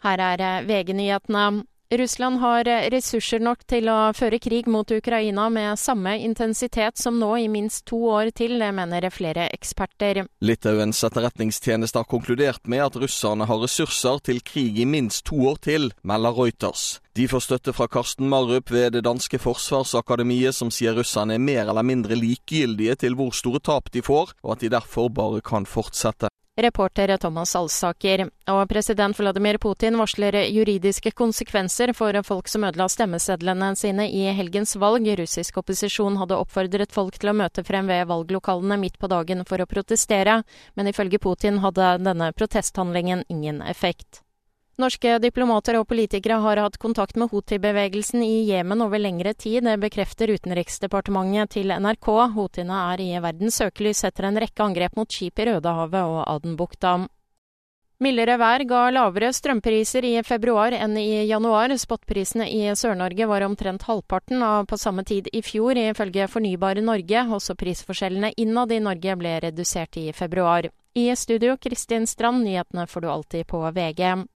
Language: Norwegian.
Her VG-nyhetene. Russland har ressurser nok til å føre krig mot Ukraina med samme intensitet som nå i minst 2 år til, mener flere eksperter. Litauens etterretningstjeneste har konkludert med at russerne har ressurser til krig i minst 2 år til, melder Reuters. De får støtte fra Karsten Marrup ved det danske forsvarsakademiet, som sier russerne mer eller mindre likegyldige til hvor store tap de får, og at de derfor bare kan fortsette. Reporter Thomas Alsaker. Og president Vladimir Putin varsler juridiske konsekvenser for folk som ødela stemmesedlene sine i helgens valg. Russisk opposisjon hadde oppfordret folk til å møte frem ved valglokalene midt på dagen for å protestere, men ifølge Putin hadde denne protesthandlingen ingen effekt. Norske diplomater og politikere har hatt kontakt med Houthi-bevegelsen i Jemen over lengre tid, det bekrefter Utenriksdepartementet til NRK. Houthiene i verdens søkelys etter en rekke angrep mot skip i Rødehavet og Adenbukta. Mildere vær ga lavere strømpriser i februar enn i januar. Spotprisene i Sør-Norge var omtrent halvparten av på samme tid i fjor, ifølge Fornybar Norge. Også prisforskjellene innad i Norge ble redusert i februar. I studio, Kristin Strand, nyhetene får du alltid på VG.